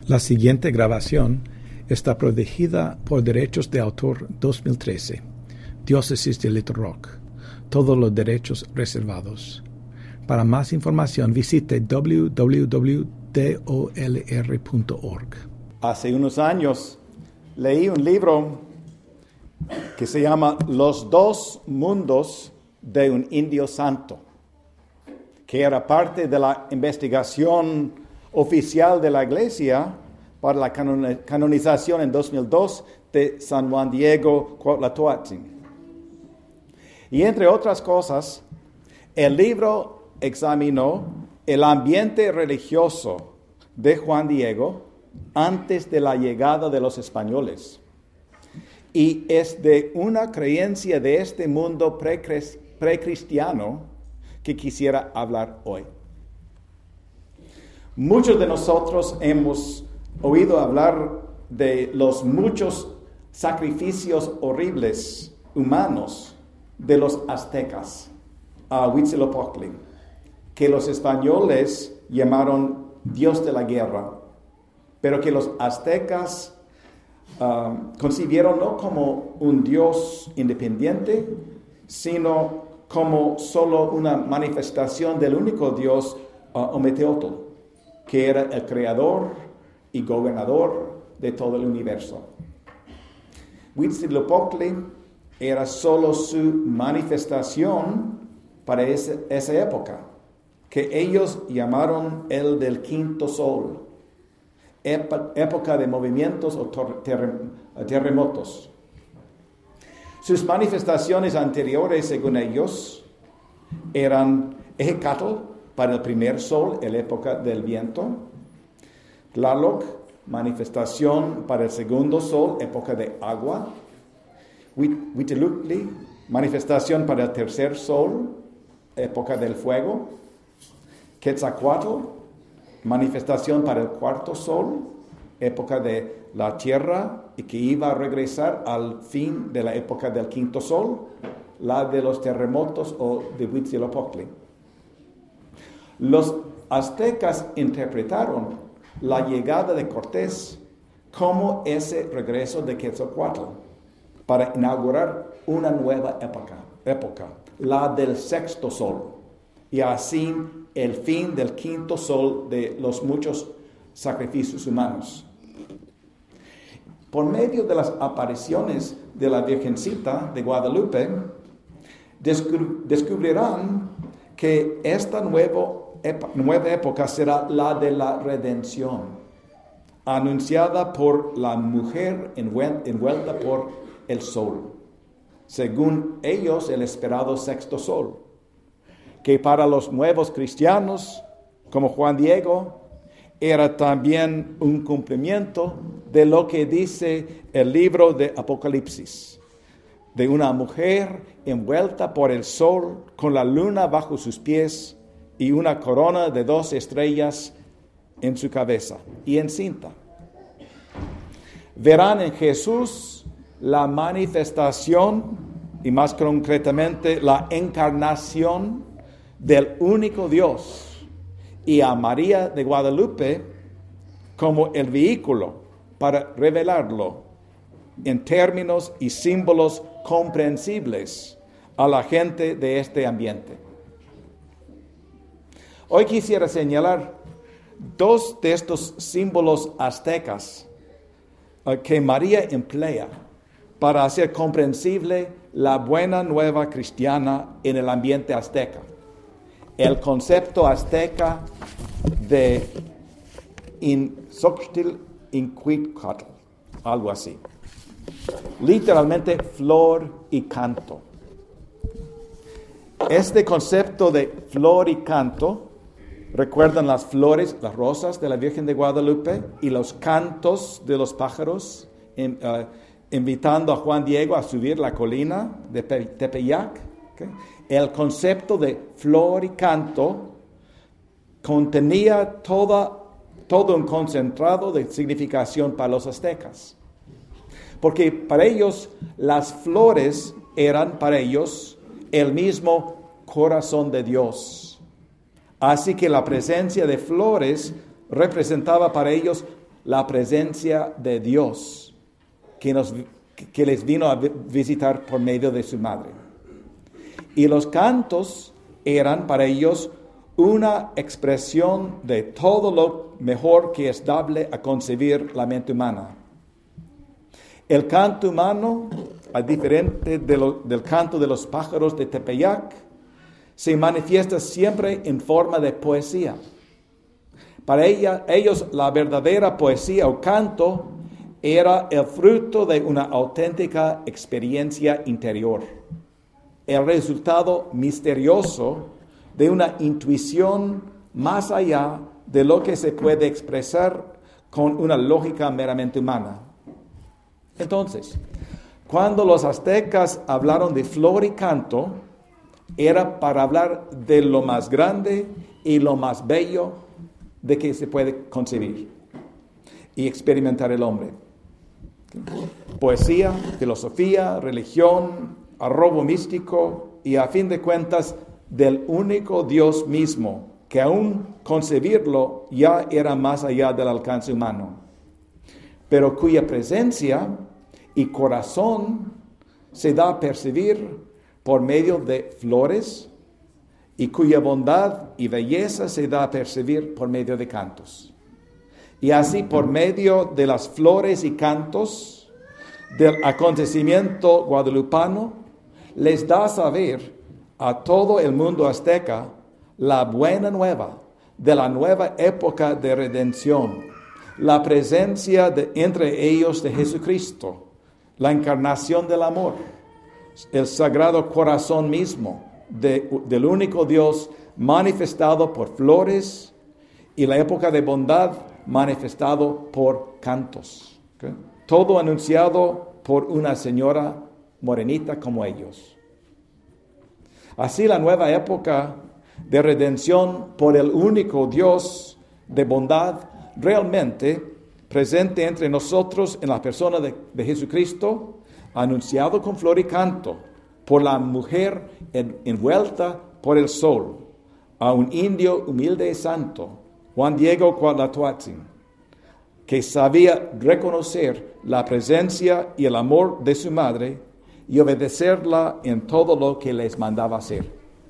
La siguiente grabación está protegida por derechos de autor 2013. Diócesis de Little Rock. Todos los derechos reservados. Para más información visite www.dolr.org. Hace unos años leí un libro que se llama Los dos mundos de un indio santo, que era parte de la investigación oficial de la Iglesia para la canonización en 2002 de San Juan Diego Cuauhtlatoatzin. Y entre otras cosas, el libro examinó el ambiente religioso de Juan Diego antes de la llegada de los españoles. Y es de una creencia de este mundo precristiano que quisiera hablar hoy. Muchos de nosotros hemos oído hablar de los muchos sacrificios horribles humanos de los aztecas a Huitzilopochtli, que los españoles llamaron Dios de la guerra, pero que los aztecas concibieron no como un Dios independiente, sino como solo una manifestación del único Dios Ometeotl, que era el creador y gobernador de todo el universo. Huitzilopochtli era solo su manifestación para esa época, que ellos llamaron el del quinto sol, época de movimientos o terremotos. Sus manifestaciones anteriores, según ellos, eran Ejecatl, para el primer sol, la época del viento; Tlaloc, manifestación para el segundo sol, época de agua; Huitziluhtli, manifestación para el tercer sol, época del fuego; Quetzalcoatl, manifestación para el cuarto sol, época de la tierra, y que iba a regresar al fin de la época del quinto sol, la de los terremotos o de Huitzilopochtli. Los aztecas interpretaron la llegada de Cortés como ese regreso de Quetzalcoatl para inaugurar una nueva época, la del sexto sol, y así el fin del quinto sol de los muchos sacrificios humanos. Por medio de las apariciones de la Virgencita de Guadalupe, descubrirán que esta nueva época será la de la redención, anunciada por la mujer envuelta por el sol, según ellos el esperado sexto sol, que para los nuevos cristianos, como Juan Diego, era también un cumplimiento de lo que dice el libro de Apocalipsis, de una mujer envuelta por el sol, con la luna bajo sus pies y una corona de 2 estrellas en su cabeza y encinta. Verán en Jesús la manifestación y más concretamente la encarnación del único Dios, y a María de Guadalupe como el vehículo para revelarlo en términos y símbolos comprensibles a la gente de este ambiente. Hoy quisiera señalar 2 de estos símbolos aztecas que María emplea para hacer comprensible la buena nueva cristiana en el ambiente azteca. El concepto azteca de Xochitl-Incuitlatl, algo así. Literalmente flor y canto. Este concepto de flor y canto, ¿recuerdan las flores, las rosas de la Virgen de Guadalupe y los cantos de los pájaros invitando a Juan Diego a subir la colina de Tepeyac? ¿Okay? El concepto de flor y canto contenía todo un concentrado de significación para los aztecas. Porque para ellos las flores eran para ellos el mismo corazón de Dios. Así que la presencia de flores representaba para ellos la presencia de Dios que les vino a visitar por medio de su madre. Y los cantos eran para ellos una expresión de todo lo mejor que es dable a concebir la mente humana. El canto humano, a diferente del canto de los pájaros de Tepeyac, se manifiesta siempre en forma de poesía. Para ellos la verdadera poesía o canto era el fruto de una auténtica experiencia interior, el resultado misterioso de una intuición más allá de lo que se puede expresar con una lógica meramente humana. Entonces, cuando los aztecas hablaron de flor y canto, era para hablar de lo más grande y lo más bello de que se puede concebir y experimentar el hombre. Poesía, filosofía, religión, arrobo místico y a fin de cuentas del único Dios mismo, que aún concebirlo ya era más allá del alcance humano, pero cuya presencia y corazón se da a percibir por medio de flores y cuya bondad y belleza se da a percibir por medio de cantos. Y así por medio de las flores y cantos del acontecimiento guadalupano, les da a saber a todo el mundo azteca la buena nueva de la nueva época de redención, la presencia entre ellos de Jesucristo, la encarnación del amor, el sagrado corazón mismo del único Dios manifestado por flores y la época de bondad manifestado por cantos. ¿Okay? Todo anunciado por una señora morenita como ellos. Así la nueva época de redención por el único Dios de bondad realmente presente entre nosotros en la persona de Jesucristo, anunciado con flor y canto por la mujer envuelta por el sol, a un indio humilde y santo, Juan Diego Cuauhtlahuatzin, que sabía reconocer la presencia y el amor de su madre y obedecerla en todo lo que les mandaba hacer.